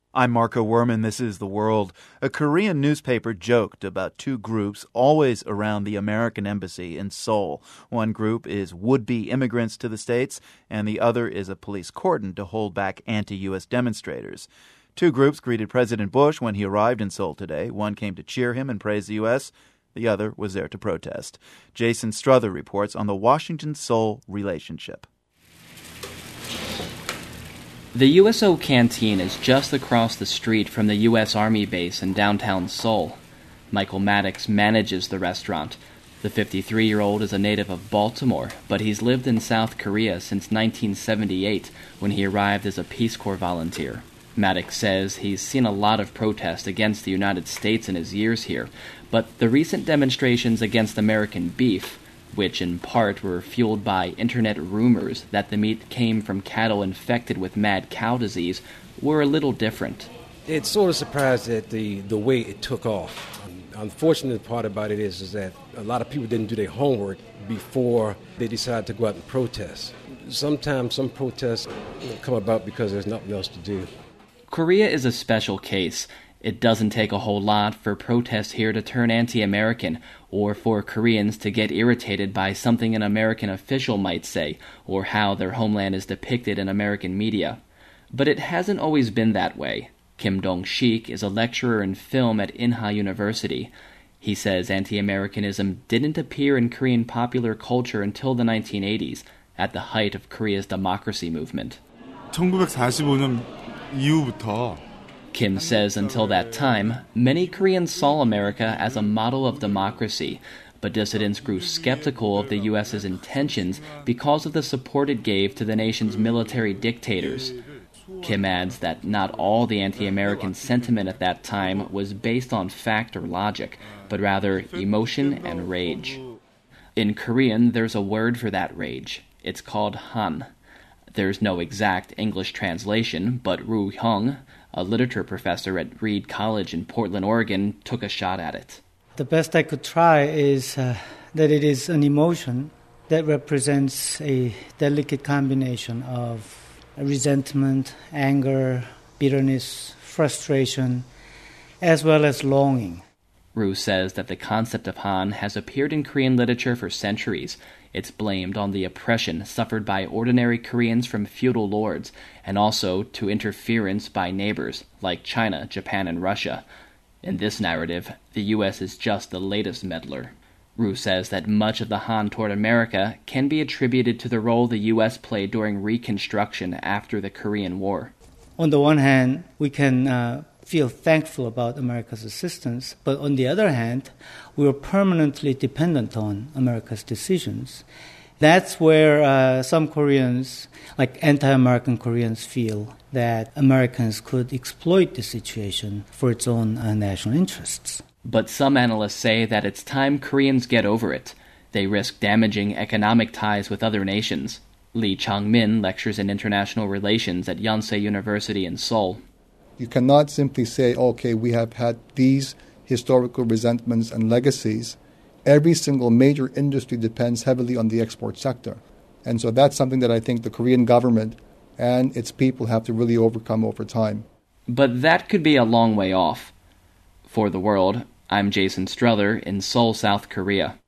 I'm Marco Werman. This is The World. A Korean newspaper joked about two groups always around the American embassy in Seoul. One group is would-be immigrants to the States, and the other is a police cordon to hold back anti-U.S. demonstrators. Two groups greeted President Bush when he arrived in Seoul today. One came to cheer him and praise the U.S., the other was there to protest. Jason Struther reports on the Washington-Seoul relationship. The USO Canteen is just across the street from the U.S. Army base in downtown Seoul. Michael Maddox manages the restaurant. The 53-year-old is a native of Baltimore, but he's lived in South Korea since 1978 when he arrived as a Peace Corps volunteer. Maddox says he's seen a lot of protest against the United States in his years here, but the recent demonstrations against American beef, which in part were fueled by internet rumors that the meat came from cattle infected with mad cow disease, were a little different. It's sort of surprised at the way it took off. The unfortunate part about it is that a lot of people didn't do their homework before they decided to go out and protest. Sometimes some protests come about because there's nothing else to do. Korea is a special case. It doesn't take a whole lot for protests here to turn anti-American, or for Koreans to get irritated by something an American official might say, or how their homeland is depicted in American media. But it hasn't always been that way. Kim Dong-shik is a lecturer in film at Inha University. He says anti-Americanism didn't appear in Korean popular culture until the 1980s, at the height of Korea's democracy movement. 1945년 이후부터 Kim says until that time, many Koreans saw America as a model of democracy, but dissidents grew skeptical of the U.S.'s intentions because of the support it gave to the nation's military dictators. Kim adds that not all the anti-American sentiment at that time was based on fact or logic, but rather emotion and rage. In Korean, there's a word for that rage. It's called han. There's no exact English translation, but Ru Hyung, a literature professor at Reed College in Portland, Oregon, took a shot at it. The best I could try is that it is an emotion that represents a delicate combination of resentment, anger, bitterness, frustration, as well as longing. Ru says that the concept of Han has appeared in Korean literature for centuries. It's blamed on the oppression suffered by ordinary Koreans from feudal lords, and also to interference by neighbors like China, Japan, and Russia. In this narrative, the U.S. is just the latest meddler. Ru says that much of the Han toward America can be attributed to the role the U.S. played during Reconstruction after the Korean War. On the one hand, we can feel thankful about America's assistance, but on the other hand, we are permanently dependent on America's decisions. That's where some Koreans, like anti-American Koreans, feel that Americans could exploit the situation for its own national interests. But some analysts say that it's time Koreans get over it. They risk damaging economic ties with other nations. Lee Chang-min lectures in international relations at Yonsei University in Seoul. You cannot simply say, okay, we have had these historical resentments and legacies. Every single major industry depends heavily on the export sector. And so that's something that I think the Korean government and its people have to really overcome over time. But that could be a long way off. For The World, I'm Jason Struther in Seoul, South Korea.